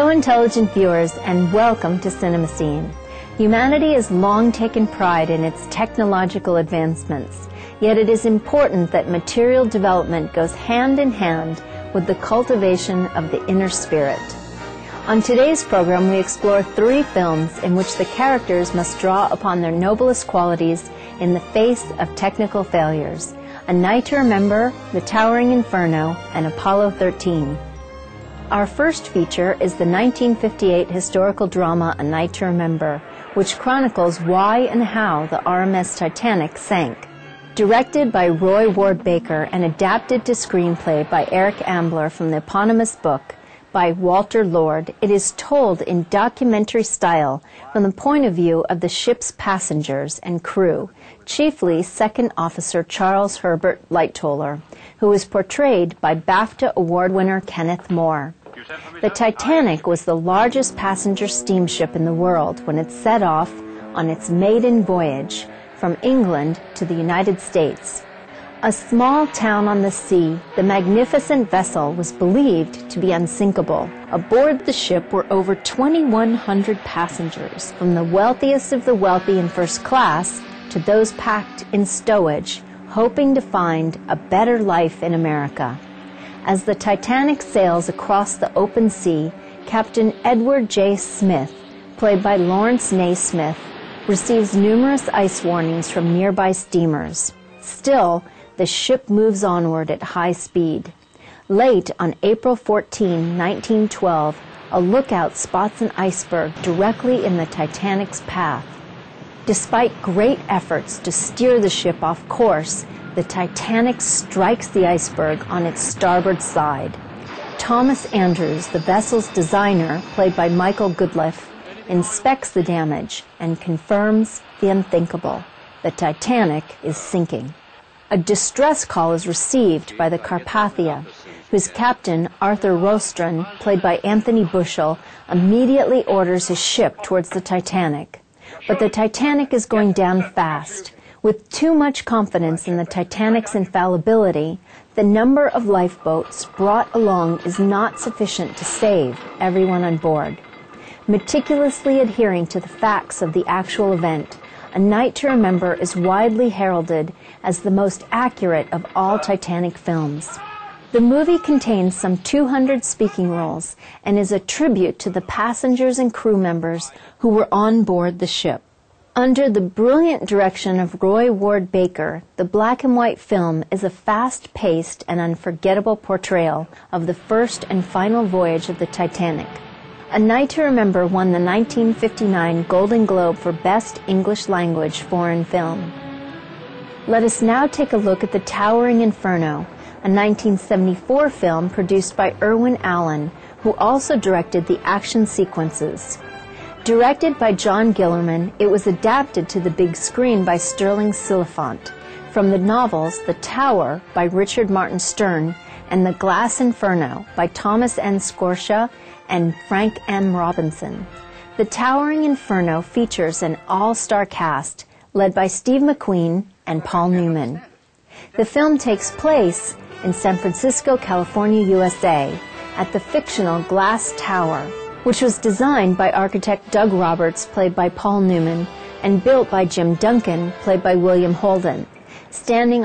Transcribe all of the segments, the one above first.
Hello, intelligent viewers, and welcome to CinemaScene. Humanity has long taken pride in its technological advancements, yet it is important that material development goes hand in hand with the cultivation of the inner spirit. On today's program, we explore 3 films in which the characters must draw upon their noblest qualities in the face of technical failures: A Night to Remember, The Towering Inferno, and Apollo 13. Our first feature is the 1958 historical drama A Night to Remember, which chronicles why and how the RMS Titanic sank. Directed by Roy Ward Baker and adapted to screenplay by Eric Ambler from the eponymous book by Walter Lord, it is told in documentary style from the point of view of the ship's passengers and crew, chiefly Second Officer Charles Herbert Lightoller, who was portrayed by BAFTA Award winner Kenneth More. The Titanic was the largest passenger steamship in the world when it set off on its maiden voyage from England to the United States. A small town on the sea, the magnificent vessel was believed to be unsinkable. Aboard the ship were over 2,100 passengers, from the wealthiest of the wealthy in first class to those packed in stowage, hoping to find a better life in America. As the Titanic sails across the open sea, Captain Edward J. Smith, played by Lawrence Naismith, receives numerous ice warnings from nearby steamers. Still, the ship moves onward at high speed. Late on April 14, 1912, a lookout spots an iceberg directly in the Titanic's path. Despite great efforts to steer the ship off course, the Titanic strikes the iceberg on its starboard side. Thomas Andrews, the vessel's designer, played by Michael Goodliffe, inspects the damage and confirms the unthinkable. The Titanic is sinking. A distress call is received by the Carpathia, whose captain, Arthur Rostron, played by Anthony Bushell, immediately orders his ship towards the Titanic. But the Titanic is going down fast. With too much confidence in the Titanic's infallibility, the number of lifeboats brought along is not sufficient to save everyone on board. Meticulously adhering to the facts of the actual event, A Night to Remember is widely heralded as the most accurate of all Titanic films. The movie contains some 200 speaking roles and is a tribute to the passengers and crew members who were on board the ship. Under the brilliant direction of Roy Ward Baker, the black and white film is a fast-paced and unforgettable portrayal of the first and final voyage of the Titanic. A Night to Remember won the 1959 Golden Globe for Best English Language Foreign Film. Let us now take a look at The Towering Inferno, a 1974 film produced by Irwin Allen, who also directed the action sequences. Directed by John Gillerman, it was adapted to the big screen by Sterling Silliphant from the novels The Tower by Richard Martin Stern and The Glass Inferno by Thomas N. Scotia and Frank M. Robinson. The Towering Inferno features an all-star cast led by Steve McQueen and Paul Newman. The film takes place in San Francisco, California, USA, at the fictional Glass Tower, which was designed by architect Doug Roberts, played by Paul Newman, and built by Jim Duncan, played by William Holden. Standing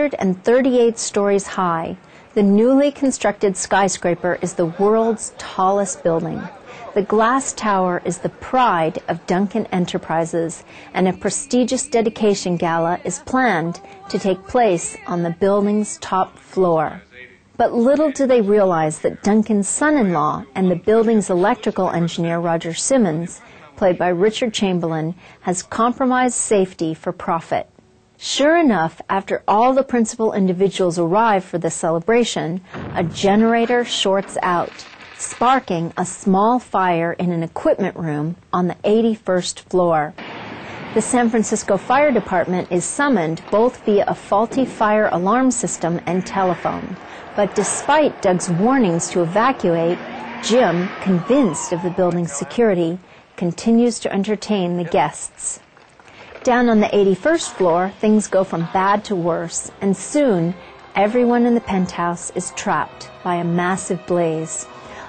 138 stories high, the newly constructed skyscraper is the world's tallest building. The Glass Tower is the pride of Duncan Enterprises, and a prestigious dedication gala is planned to take place on the building's top floor. But little do they realize that Duncan's son-in-law and the building's electrical engineer, Roger Simmons, played by Richard Chamberlain, has compromised safety for profit. Sure enough, after all the principal individuals arrive for the celebration, a generator shorts out, sparking a small fire in an equipment room on the 81st floor. The San Francisco Fire Department is summoned both via a faulty fire alarm system and telephone. But despite Doug's warnings to evacuate, Jim, convinced of the building's security, continues to entertain the guests. Down on the 81st floor, things go from bad to worse, and soon everyone in the penthouse is trapped by a massive blaze.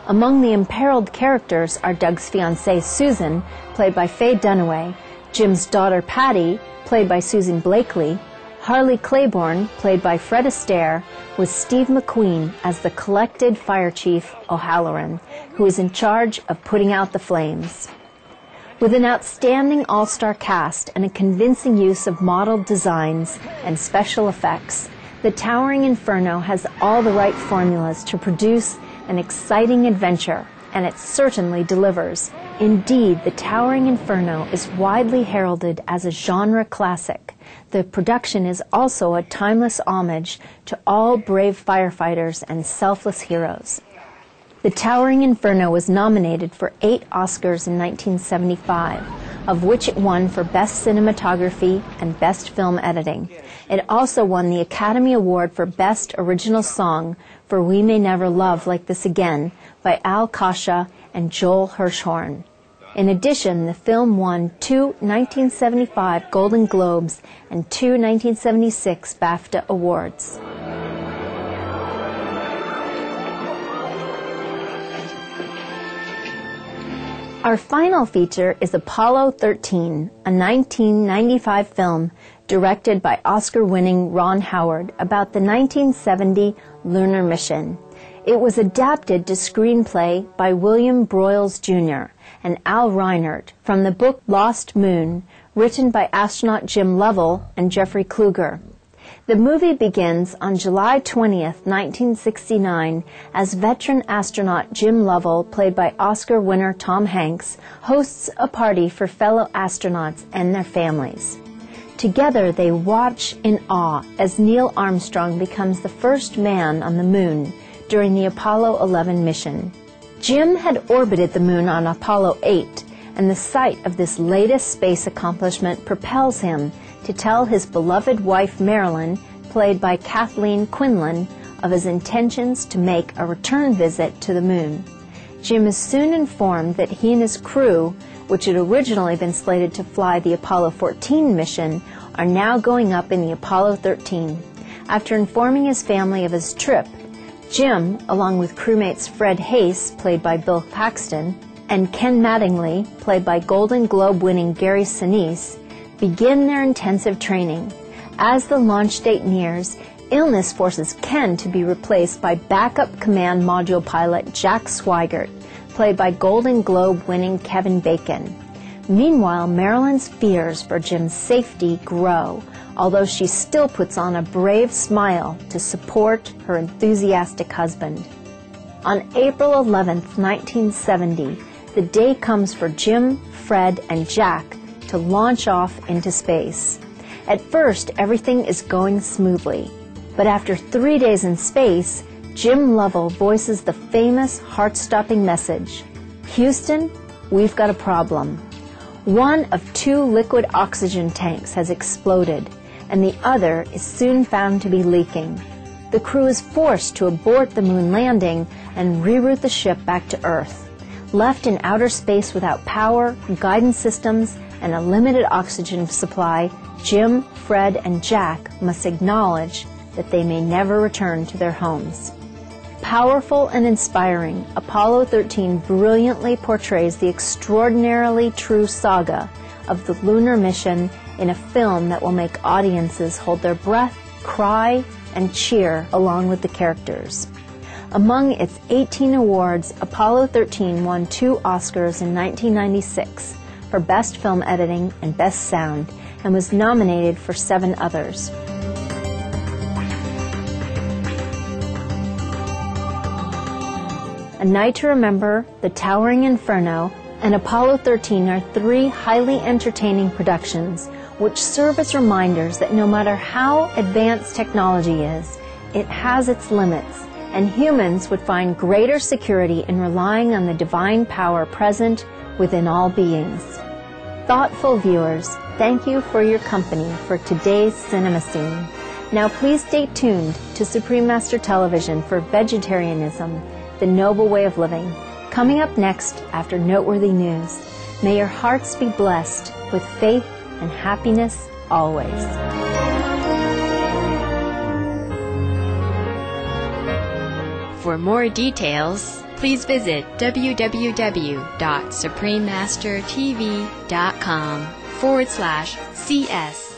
Among the imperiled characters are Doug's fiancée, Susan, played by Faye Dunaway, Jim's daughter, Patty, played by Susan Blakely, Harley Claiborne, played by Fred Astaire, with Steve McQueen as the collected fire chief, O'Halloran, who is in charge of putting out the flames. With an outstanding all-star cast and a convincing use of modeled designs and special effects, The Towering Inferno has all the right formulas to produce an exciting adventure, and it certainly delivers. Indeed, The Towering Inferno is widely heralded as a genre classic. The production is also a timeless homage to all brave firefighters and selfless heroes. The Towering Inferno was nominated for 8 Oscars in 1975, of which it won for Best Cinematography and Best Film Editing. It also won the Academy Award for Best Original Song for We May Never Love Like This Again by Al Kasha and Joel Hirschhorn. In addition, the film won 2 1975 Golden Globes and 2 1976 BAFTA Awards. Our final feature is Apollo 13, a 1995 film directed by Oscar-winning Ron Howard about the 1970 lunar mission. It was adapted to screenplay by William Broyles Jr. and Al Reinert from the book Lost Moon, written by astronaut Jim Lovell and Jeffrey Kluger. The movie begins on July 20th, 1969, as veteran astronaut Jim Lovell, played by Oscar winner Tom Hanks, hosts a party for fellow astronauts and their families. Together, they watch in awe as Neil Armstrong becomes the first man on the moon during the Apollo 11 mission. Jim had orbited the moon on Apollo 8, and the sight of this latest space accomplishment propels him to tell his beloved wife Marilyn, played by Kathleen Quinlan, of his intentions to make a return visit to the moon. Jim is soon informed that he and his crew, which had originally been slated to fly the Apollo 14 mission, are now going up in the Apollo 13. After informing his family of his trip, Jim, along with crewmates Fred Haise, played by Bill Paxton, and Ken Mattingly, played by Golden Globe-winning Gary Sinise, begin their intensive training. As the launch date nears, illness forces Ken to be replaced by backup command module pilot Jack Swigert, played by Golden Globe-winning Kevin Bacon. Meanwhile, Marilyn's fears for Jim's safety grow, although she still puts on a brave smile to support her enthusiastic husband. On April 11th, 1970, the day comes for Jim, Fred, and Jack to launch off into space. At first, everything is going smoothly, but after 3 days in space, Jim Lovell voices the famous heart-stopping message, "Houston, we've got a problem." One of 2 liquid oxygen tanks has exploded, and the other is soon found to be leaking. The crew is forced to abort the moon landing and reroute the ship back to Earth. Left in outer space without power, guidance systems, and a limited oxygen supply, Jim, Fred, and Jack must acknowledge that they may never return to their homes. Powerful and inspiring, Apollo 13 brilliantly portrays the extraordinarily true saga of the lunar mission in a film that will make audiences hold their breath, cry, and cheer along with the characters. Among its 18 awards, Apollo 13 won 2 Oscars in 1996 for Best Film Editing and Best Sound, and was nominated for 7 others. A Night to Remember, The Towering Inferno, and Apollo 13 are 3 highly entertaining productions which serve as reminders that no matter how advanced technology is, it has its limits, and humans would find greater security in relying on the divine power present within all beings. Thoughtful viewers, thank you for your company for today's Cinema Scene. Now please stay tuned to Supreme Master Television for Vegetarianism, the Noble Way of Living. Coming up next after Noteworthy News, may your hearts be blessed with faith and happiness always. For more details, please visit www.suprememastertv.com/CS.